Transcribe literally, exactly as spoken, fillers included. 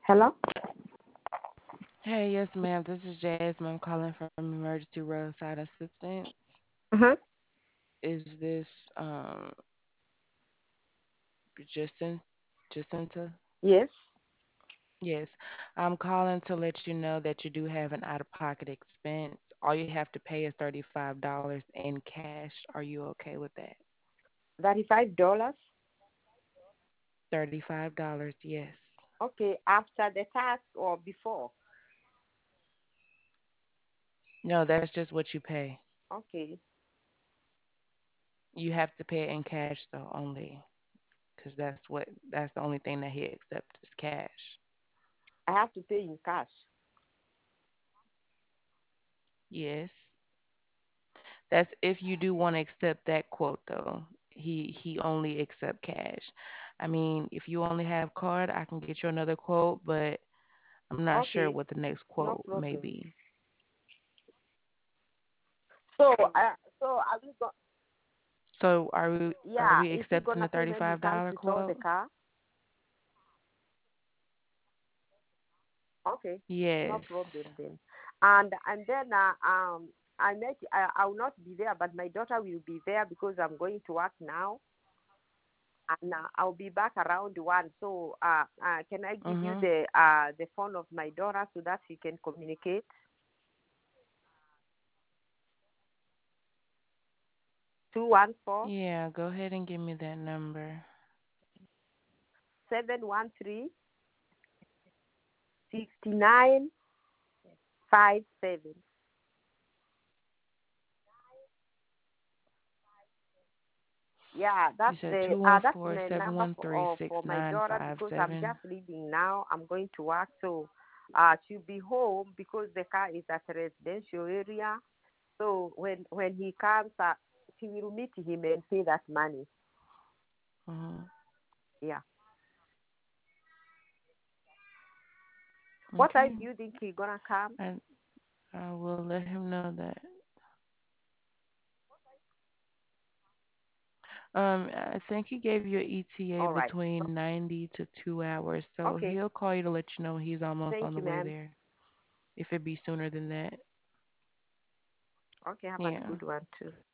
Hello? Hey, yes, ma'am. This is Jasmine. I'm calling from Emergency Roadside Assistance. Uh-huh. Is this um Jacin Jacinta? Yes. Yes. I'm calling to let you know that you do have an out-of-pocket expense. All you have to pay is thirty-five dollars in cash. Are you okay with that? thirty-five dollars. thirty-five dollars yes. Okay, after the tax or before? No, that's just what you pay. Okay. You have to pay it in cash though only, because that's what that's the only thing that he accepts is cash. I have to pay in cash. Yes. That's if you do want to accept that quote though. He he only accept cash. I mean, if you only have card, I can get you another quote, but I'm not sure Okay, what the next no quote may problem. be. So, uh, so are we go? So are we are Yeah, we is he accepting the gonna pay when he thirty-five comes dollar to tow the quote? car? Okay, no problem Yes. then. And and then uh, um, I met. I, I will not be there, but my daughter will be there because I'm going to work now, and uh, I'll be back around one. So, uh, uh, can I give you Mhm. the uh the phone of my daughter so that she can communicate? Two one four Yeah, go ahead and give me that number. seven one three sixty nine five seven. Yeah, You that's said the uh that's two one four, the seven number one for three, uh, for six my nine daughter five because I'm seven. just leaving now. I'm going to work, so uh she'll be home because the car is at a residential area. So when when he comes, uh, she will meet him and pay that money. Mhm. Yeah. What time Okay. do you think he gonna come? I I will let him know that. Um, I think he gave you an E T A All right. between ninety to two hours, so Okay. he'll call you to let you know he's almost on Thank the you, way ma'am. there. If it be sooner than that, Okay, have a yeah. good one too.